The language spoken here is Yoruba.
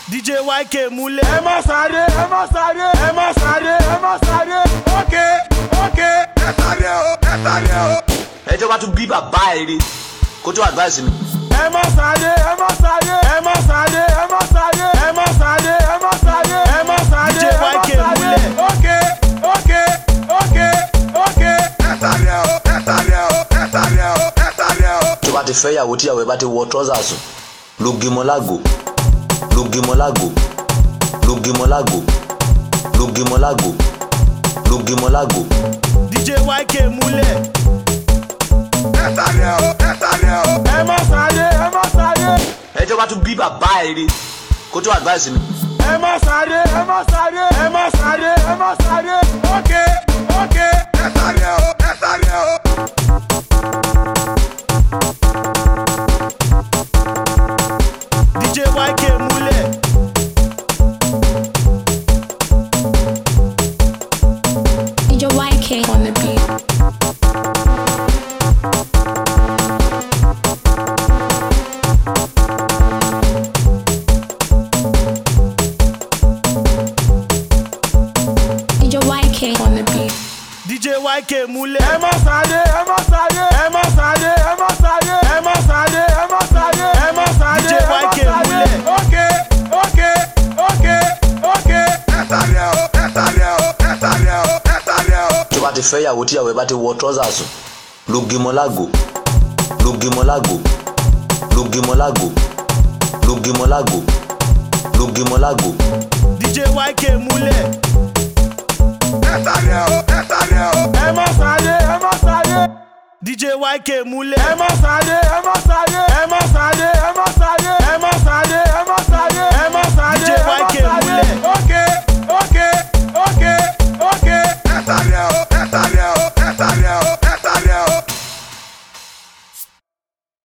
DJ YK múlẹ̀. Ẹ má sáré, ẹ má sáré, ẹ má sáré, ẹ má sáré. Okay, ẹ sáré o, ẹ sáré o. Ẹjọ́ bá tún bí bàbá ẹ̀ rí kó tó advice mi. Ẹ má sáré, ẹ má sáré, ẹ má sáré, ẹ má sáré, ẹ má sáré, ẹ má sáré, ẹ má sáré. DJ YK múlẹ̀. Okay, ẹ sáré o, ẹ sáré o, ẹ sáré o, ẹ sáré o. Tó bá ti fẹ́ yàwó tí yàwó ẹ̀ bá ti wọ trousers sùn ló gímọ lágò ló gímọ lágò ló gímọ lágò ló gímọ lágò ló gímọ lágò. DJ YK múlẹ̀. Ẹ sáré o, ẹ sáré o. Ẹ má sáré, ẹ má sáré. Ẹjọ́ bá tún bí bàbá ẹ̀ rí kó tó advice mi. Ẹ má sáré, ẹ má sáré, ẹ má sáré, ẹ má sáré. Okay, ẹ sáré o, ẹ sáré o. DJ YK múlẹ̀. DJ YK on the beat. DJ YK on the beat. DJ YK múlẹ̀. Ẹ má sáré, ẹ má sáré, ẹ má sáré, ẹ má sáré, ẹ má sáré, ẹ má sáré, ẹ má sáré. DJ YK múlẹ̀. Okay, ẹ sáré o, ẹ sáré o, ẹ sáré o, ẹ sáré o. Tó bá ti fẹ́ yàwó tí yàwó ẹ̀ bá ti wọ trousers sùn ló gímọ lágò ló gímọ lágò ló gímọ lágò ló gímọ lágò ló gímọ lágò. DJ YK múlẹ̀. Ẹ sáré o, ẹ sáré o. Ẹ má sáré, ẹ má sáré. DJ YK múlẹ̀. Ẹ má sáré, ẹ má sáré, ẹ má sáré, ẹ má sáré, ẹ má sáré, ẹ má sáré.